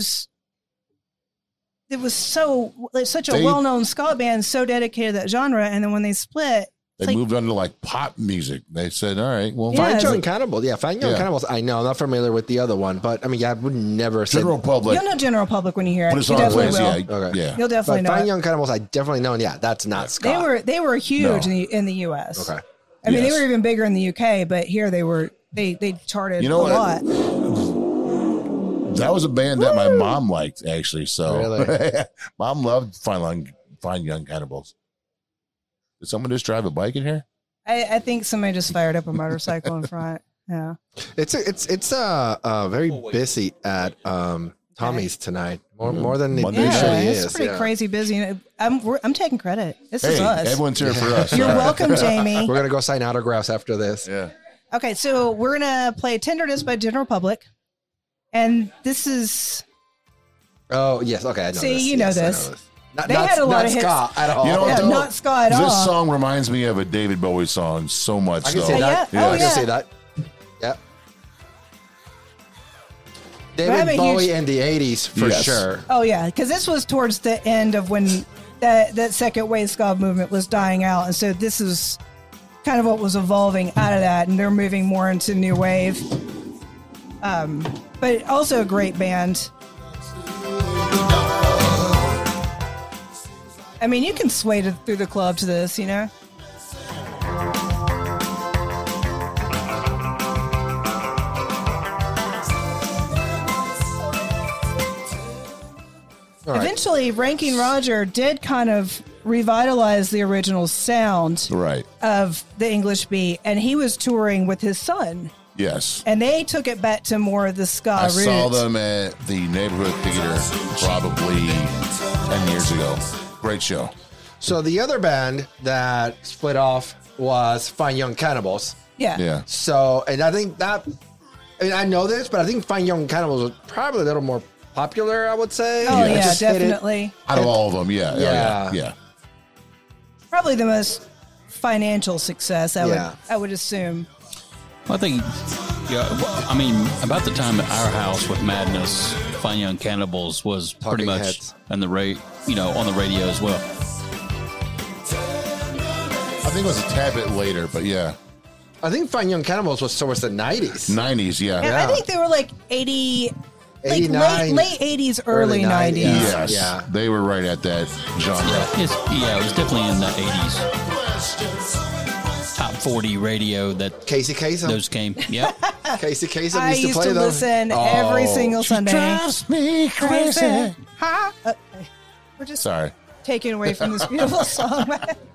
It was such a well-known ska band, so dedicated to that genre, and then when they split. They moved on to like pop music. They said, all right, well. Fine Young Cannibals. Yeah, Fine Young Cannibals. I know. I'm not familiar with the other one, but I mean, I would never say. General Public. You'll know General Public when you hear it. But it's you definitely will. Okay. You'll definitely know Fine Young Cannibals, I definitely know. And that's not ska. They were huge in the U.S. Okay. I mean, they were even bigger in the U.K., but here they charted a lot. That was a band that my mom liked, actually. So really? Mom loved Fine Young Cannibals. Did someone just drive a bike in here? I think somebody just fired up a motorcycle in front. Yeah. It's very busy at Tommy's tonight. More than it usually is. It's pretty crazy busy. I'm taking credit. This is us. Everyone's here for us. You're welcome, Jamie. We're gonna go sign autographs after this. Yeah. Okay, so we're gonna play "Tenderness" by General Public, and this is. Oh yes, okay. I know See, this. you know this. They had a lot of hits. Ska at all. You know what, not ska at all. This song reminds me of a David Bowie song so much. I can say that. Yeah. I can say that. Yeah. David Bowie in the 80s for sure. Oh yeah, because this was towards the end of when that second wave ska movement was dying out, and so this is kind of what was evolving out of that, and they're moving more into new wave. But also a great band. I mean, you can sway through the club to this, you know? Eventually, Ranking Roger did kind of revitalize the original sound of the English Beat, and he was touring with his son. Yes. And they took it back to more of the ska roots. I saw them at the neighborhood theater probably 10 years ago. Great show. So the other band that split off was Fine Young Cannibals. Yeah. So, and I think I know this, but I think Fine Young Cannibals was probably a little more popular, I would say. Oh, yeah, definitely. Out of all of them, yeah. Probably the most financial success, I would assume. Well, I think, about the time at our house with Madness, Fine Young Cannibals was pretty much on the on the radio as well. I think it was a tad bit later, but yeah. I think Fine Young Cannibals was towards the 90s. 90s, yeah. I think they were like 80, 89. late 80s, early 90s. Yes, yeah. They were right at that genre. It was definitely in the 80s. Top 40 radio that Casey Kasem. Those came. Yep. Casey I used to listen every single Sunday. Drives me crazy. Huh? We're just Sorry. taken away from this beautiful song.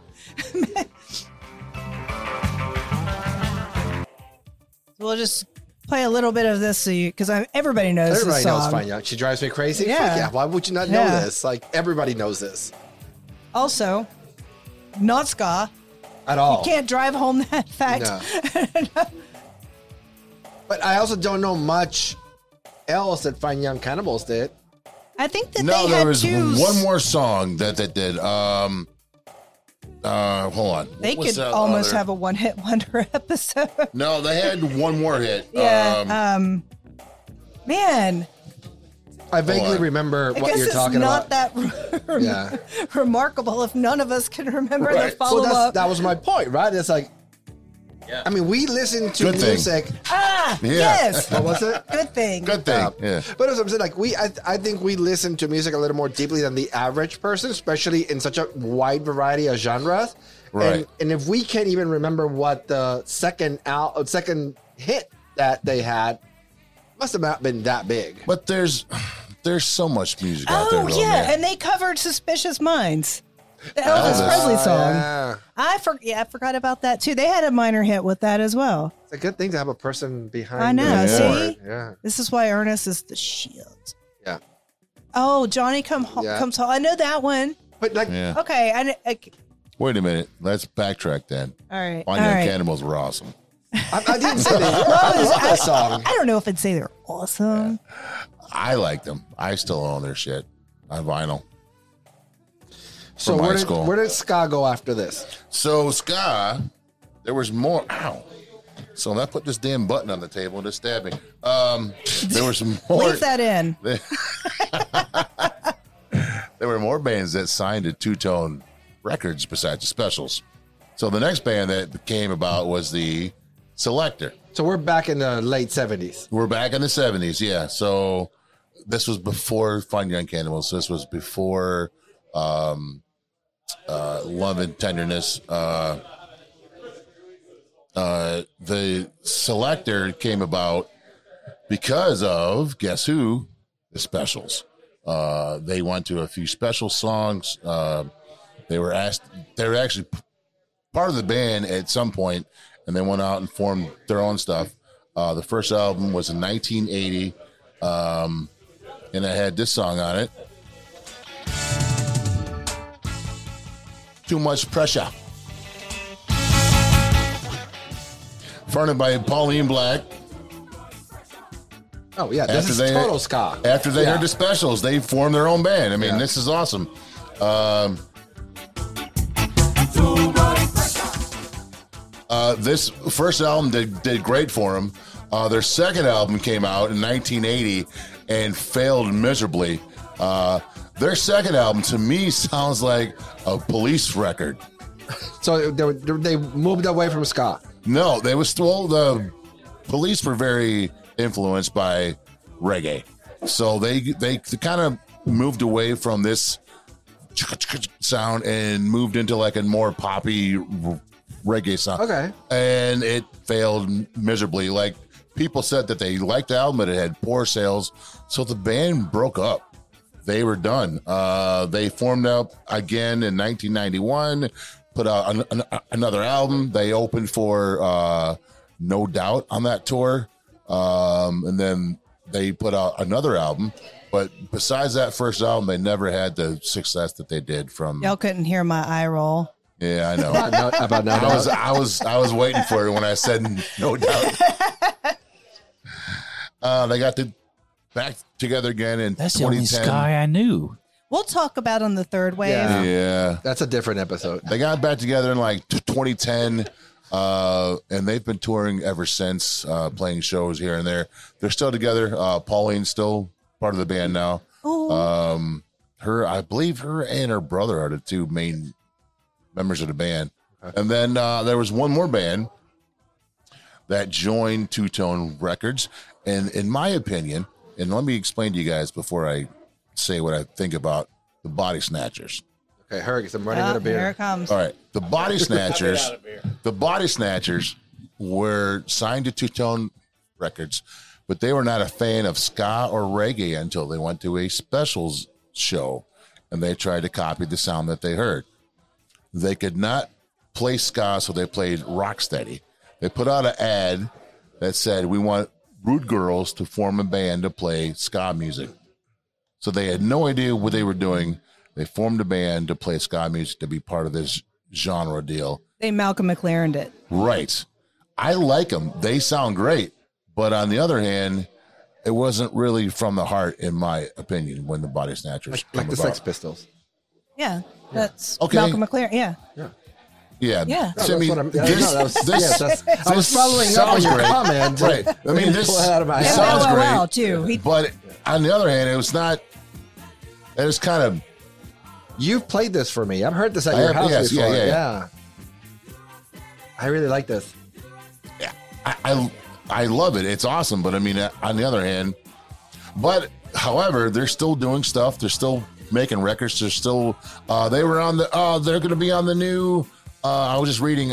We'll just play a little bit of this because everybody knows this song. Everybody knows Fine. She drives me crazy. Yeah. Yeah. Why would you not know this? Like everybody knows this. Also, not ska. At all. You can't drive home that fact. No. But I also don't know much else that Fine Young Cannibals did. I think that there was one more song that they did. Hold on. They could almost have a one-hit wonder episode. No, they had one more hit. Yeah. Man. I vaguely remember what you're talking about. It's not that remarkable if none of us can remember the follow-up. That was my point, right? It's like, I mean, we listen to music. Yes. What was it? Good thing. Good thing. Yeah. But as I'm saying, like I think we listen to music a little more deeply than the average person, especially in such a wide variety of genres. Right. And if we can't even remember what the second hit that they had, must have not been that big. But there's so much music out there. Oh, yeah. And they covered Suspicious Minds. The Elvis Presley song. Yeah. I forgot about that too. They had a minor hit with that as well. It's a good thing to have a person behind. I know. See, yeah. This is why Ernest is the shield. Yeah. Oh, Johnny comes home. I know that one. But like, okay. Wait a minute. Let's backtrack then. All right. Fine Young Cannibals were awesome. I didn't say they love that song. I don't know if I'd say they're awesome. I like them. I still own their shit on vinyl. So where did ska go after this? So ska, there was more. Ow. So that put this damn button on the table and just stabbed me. There were some more. Leave that in. There were more bands that signed to Two-Tone Records besides the Specials. So the next band that came about was the Selecter. So we're back in the late 70s. We're back in the 70s, yeah. So this was before Fine Young Cannibals. So this was before Love and Tenderness. The Selecter came about because of, guess who? The Specials. They went to a few special songs. They were actually part of the band at some point, and they went out and formed their own stuff. The first album was in 1980, and it had this song on it. Too Much Pressure. Fronted by Pauline Black. Oh, yeah. This is total ska. After they heard the Specials, they formed their own band. I mean, this is awesome. This first album did great for them. Their second album came out in 1980 and failed miserably. Their second album, to me, sounds like a Police record. So they moved away from ska? No, they were still, the Police were very influenced by reggae. So they kind of moved away from this sound and moved into like a more poppy reggae sound. Okay. And it failed miserably. Like, people said that they liked the album, but it had poor sales. So the band broke up. They were done. They formed up again in 1991, put out another album. They opened for No Doubt on that tour. And then they put out another album. But besides that first album, they never had the success that they did from. Y'all couldn't hear my eye roll. Yeah, I know. About No Doubt. I was waiting for it when I said No Doubt. They got back together again in 2010. That's the only Sky I knew. We'll talk about on the third wave. Yeah. That's a different episode. They got back together in like 2010, and they've been touring ever since, playing shows here and there. They're still together. Pauline's still part of the band now. I believe her and her brother are the two main members of the band. Okay. And then there was one more band that joined Two-Tone Records. And in my opinion, and let me explain to you guys before I say what I think about the Body Snatchers. Okay, hurry, because I'm running out of beer. Here it comes. All right. The Body Snatchers were signed to Two-Tone records, but they were not a fan of ska or reggae until they went to a Specials show and they tried to copy the sound that they heard. They could not play ska, so they played Rocksteady. They put out an ad that said, we want Rude Girls to form a band to play ska music. So they had no idea what they were doing. They formed a band to play ska music to be part of this genre deal. They Malcolm McLaren'd it. Right. I like them. They sound great. But on the other hand, it wasn't really from the heart, in my opinion, when the Body Snatchers like the Sex Pistols. Yeah, that's okay. Malcolm McLaren. Yeah. Yeah. So I mean, I was following up on your comment. Right. I mean, this sounds great too. But on the other hand, it was not. It was kind of. You've played this for me. I've heard this at your house before. Yeah. I really like this. Yeah, I love it. It's awesome. But I mean, on the other hand, however, they're still doing stuff. They're still making records. They're still. They were on the. They're going to be on the new. I was just reading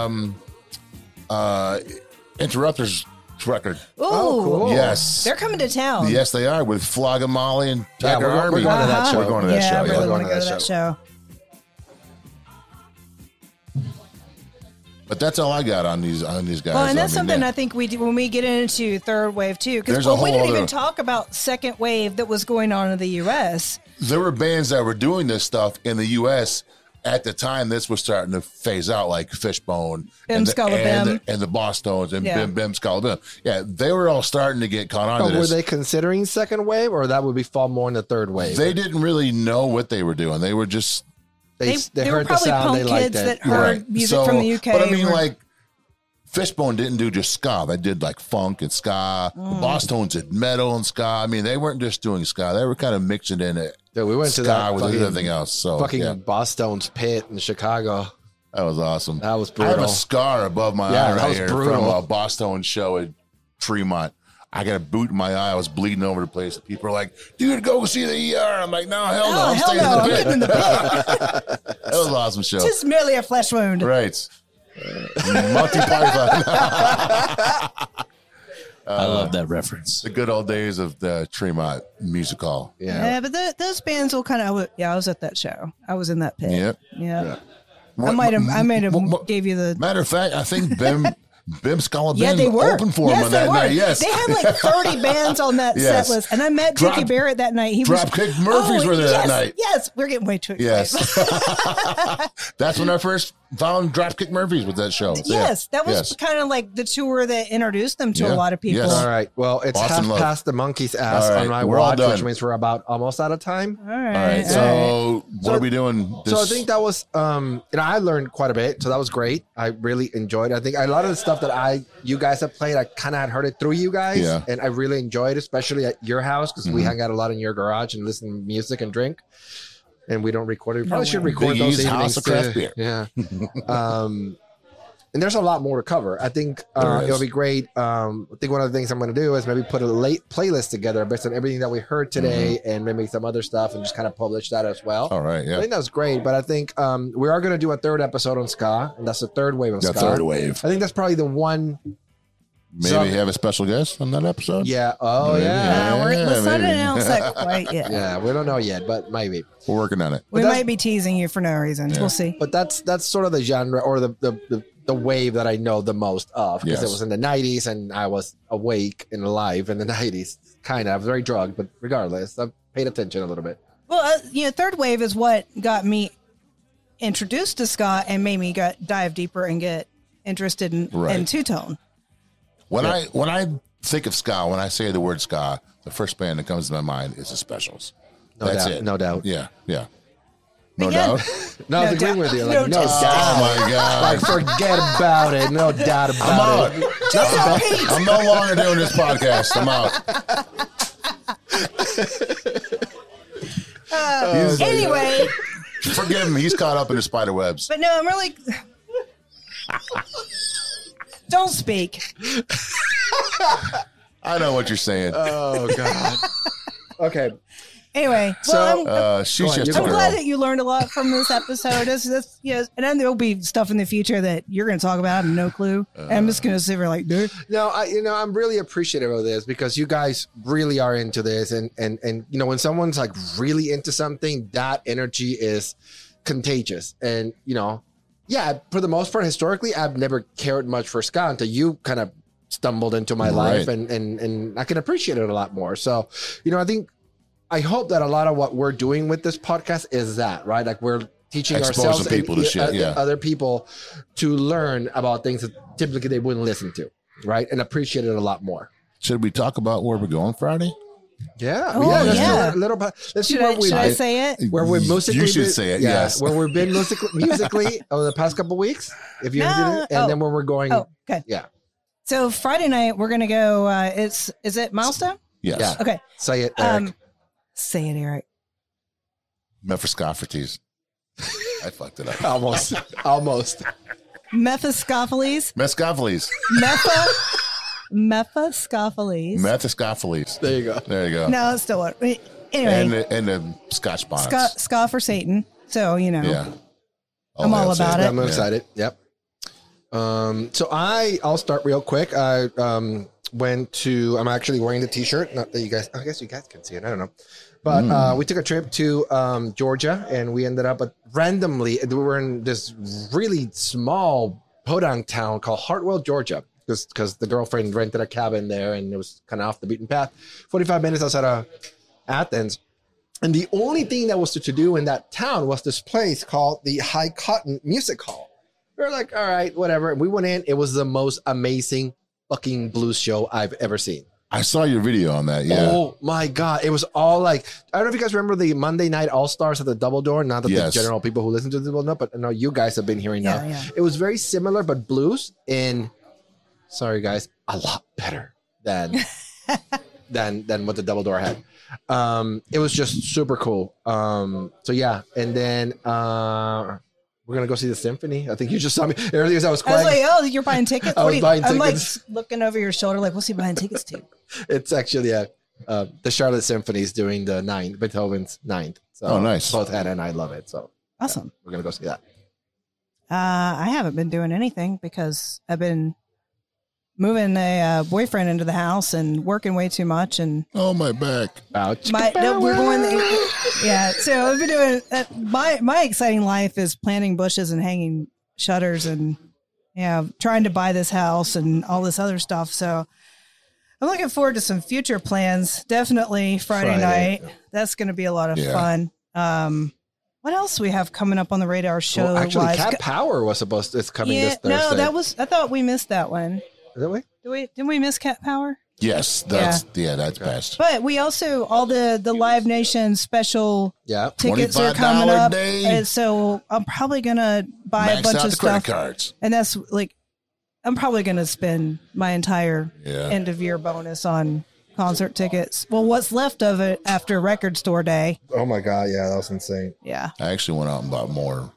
Interrupters record. Oh, cool. Yes. They're coming to town. Yes, they are, with Flogger Molly and Tiger Army. We're going to that show. We're going to that show. I really want to go to that show. But that's all I got on these guys. Well, and that's something I think we do when we get into third wave too, because we didn't even talk about second wave that was going on in the U.S. There were bands that were doing this stuff in the U.S. at the time. This was starting to phase out, like Fishbone and the Bosstones and Bim Skull Bim. Yeah, they were all starting to get caught on to this. Were they considering second wave, or that would fall more in the third wave? They didn't really know what they were doing. They were just they heard the sound. They liked it. That heard music from the UK. But I mean, like Fishbone didn't do just ska. They did like funk and ska. The Bosstones did metal and ska. I mean, they weren't just doing ska. They were kind of mixing in it. Dude, we went to that with everything else. So Bosstones pit in Chicago. That was awesome. That was brutal. I have a scar above my eye right here from a Bosstones show at Fremont. I got a boot in my eye. I was bleeding over the place. People are like, dude, go see the ER. I'm like, no, hell no. I'm staying in the pit. That was an awesome show. Just merely a flesh wound. Right. Monty Python. I love that reference. The good old days of the Tremont Music Hall. Yeah, but those bands will kind of. Yeah, I was at that show. I was in that pit. Yep. Yeah. I might have gave you the. Matter of fact, I think Bim Skull Bim they were. opened for him on that night. Yes, they had like 30 bands on that set list, and I met Dickie Barrett that night. Dropkick Murphys were there that night. Yes, we're getting way too excited. Yes, that's when I first found Dropkick Murphys with that show. Yes, that was kind of like the tour that introduced them to a lot of people. Yes. All right, well, it's past the monkey's ass on my watch, which means we're about almost out of time. All right. So what are we doing? So I think that was, I learned quite a bit, so that was great. I really enjoyed it. I think a lot of the stuff that you guys have played, I kind of had heard it through you guys, and I really enjoyed it, especially at your house, because we hang out a lot in your garage and listen to music and drink. And we don't record it. We probably should record those evenings too. Yeah. And there's a lot more to cover. I think it'll be great. I think one of the things I'm going to do is maybe put a late playlist together based on everything that we heard today, and maybe some other stuff, and just kind of publish that as well. All right. Yeah. I think that's great. But I think we are going to do a third episode on ska, and that's the third wave of ska. The third wave. I think that's probably the one. Maybe have a special guest on that episode. Yeah. Oh, yeah. Let's not announce that quite yet. Yeah, we don't know yet, but maybe we're working on it. We might be teasing you for no reason. Yeah. We'll see. But that's sort of the genre or the wave that I know the most of, because it was in the 90s and I was awake and alive in the 90s. Kind of. I was very drugged, but regardless, I paid attention a little bit. Well, third wave is what got me introduced to ska and made me dive deeper and get interested in two-tone. When I think of ska, when I say the word ska, the first band that comes to my mind is the Specials. That's it. No doubt. Yeah. No doubt? No, I was agreeing with you. Like, no doubt. Oh, my God. Like, forget about it. No doubt about it. I'm no longer doing this podcast. I'm out. Anyway. Forgive him. He's caught up in the spider webs. But no, I'm really... Don't speak. I know what you're saying. Oh, God. Okay. Anyway, she's just I'm glad that you learned a lot from this episode. And then there'll be stuff in the future that you're going to talk about and no clue. And I'm just going to sit there like, dude. No, I'm really appreciative of this because you guys really are into this, and when someone's like really into something, that energy is contagious. And for the most part, historically, I've never cared much for ska until you kind of stumbled into my life, and I can appreciate it a lot more. So, I hope that a lot of what we're doing with this podcast is that, right? Like we're teaching ourselves people and other people to learn about things that typically they wouldn't listen to, right? And appreciate it a lot more. Should we talk about where we're going Friday? Yeah. Let's should I say it? Where we're musically. You should say it. Yes. Where we've been musically over the past couple of weeks, if you did it, and then where we're going. Oh, okay. Yeah. So Friday night we're gonna go. Is it Milestone? Yes. Yeah. Okay. Say it, Eric. Say it, Eric. Mephiskapheles. I fucked it up. Almost. Mephistopheles. Mephistopheles. There you go. No, it's still what. Anyway. And the Scotch bonnets. Ska for Satan. So, Yeah. I'm all about it. I'm excited. Yep. So I'll start real quick. I I'm actually wearing the t-shirt. Not that I guess you guys can see it. I don't know. But we took a trip to Georgia, and we ended up randomly. We were in this really small podunk town called Hartwell, Georgia, because the girlfriend rented a cabin there, and it was kind of off the beaten path. 45 minutes outside of Athens. And the only thing that was to do in that town was this place called the High Cotton Music Hall. We were like, all right, whatever. And we went in. It was the most amazing fucking blues show I've ever seen. I saw your video on that. Yeah. Oh my God. It was all like, I don't know if you guys remember the Monday Night All-Stars at the Double Door. Not that the general people who listen to the Double Door, but I know you guys have been hearing now. Yeah. It was very similar, but blues sorry guys, a lot better than than what the Double Door had. It was just super cool. So yeah. And then, we're going to go see the symphony. I think you just saw me earlier as I was quiet. I was like, oh, you're buying tickets? I'm like looking over your shoulder like, what's he buying tickets to? It's actually the Charlotte Symphony is doing the Beethoven's 9th. So nice. Both Hannah and I love it. So awesome. We're going to go see that. I haven't been doing anything because I've been moving a boyfriend into the house and working way too much. And my back. Ouch. We're going. Yeah. So I've been doing my exciting life is planting bushes and hanging shutters and trying to buy this house and all this other stuff. So I'm looking forward to some future plans. Definitely Friday night. That's going to be a lot of fun. What else we have coming up on the radar show? Well, actually, Cat Power was it's coming this Thursday. No, I thought we missed that one. Really? Didn't we miss Cat Power? Yes, that's passed. But we also all the Live Nation special tickets are coming up, and so I'm probably gonna buy a bunch of stuff. Cards. And that's like, I'm probably gonna spend my entire end of year bonus on concert tickets. Well, what's left of it after Record Store Day? Oh my God, yeah, that was insane. Yeah, I actually went out and bought more.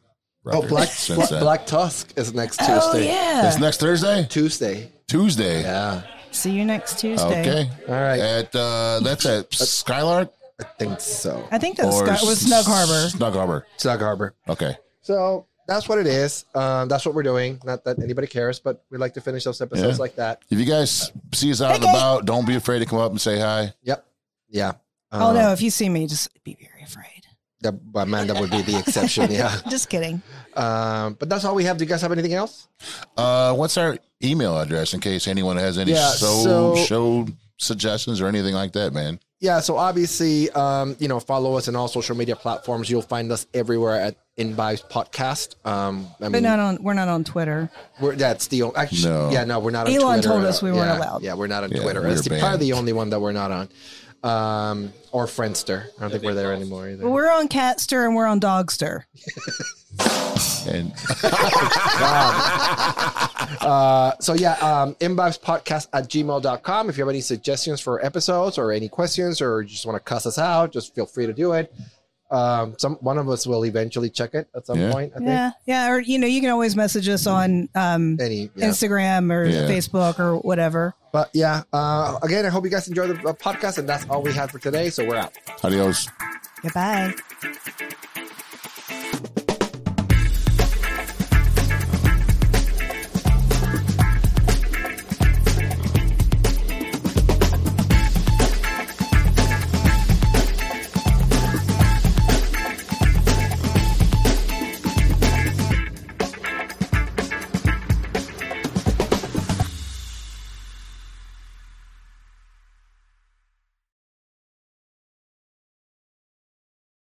Black Tusk is next Tuesday. Oh yeah, it's next Thursday. Tuesday. Yeah. See you next Tuesday. Okay. All right. That's at Skylark? I think so. I think that was Snug Harbor. Snug Harbor. Okay. So that's what it is. That's what we're doing. Not that anybody cares, but we like to finish those episodes like that. If you guys see us out and about, don't be afraid to come up and say hi. Yep. Yeah. Oh, no. If you see me, just be very afraid. Amanda would be the exception. Yeah. Just kidding. But that's all we have. Do you guys have anything else? What's our email address in case anyone has any show suggestions or anything like that, man? Yeah. So obviously, follow us on all social media platforms. You'll find us everywhere at InVibes Podcast. We're not on Twitter. We're not on Twitter. Elon told us we weren't allowed. Yeah, we're not on Twitter. It's probably the only one that we're not on. Or Friendster. I don't think we're there anymore either. Well, we're on Catster and we're on Dogster. inboxpodcast@gmail.com. If you have any suggestions for episodes or any questions or you just want to cuss us out, just feel free to do it. One of us will eventually check it at some point, I think. Yeah. Or, you can always message us on Instagram or Facebook or whatever. But again, I hope you guys enjoyed the podcast, and that's all we had for today. So we're out. Adios. Goodbye.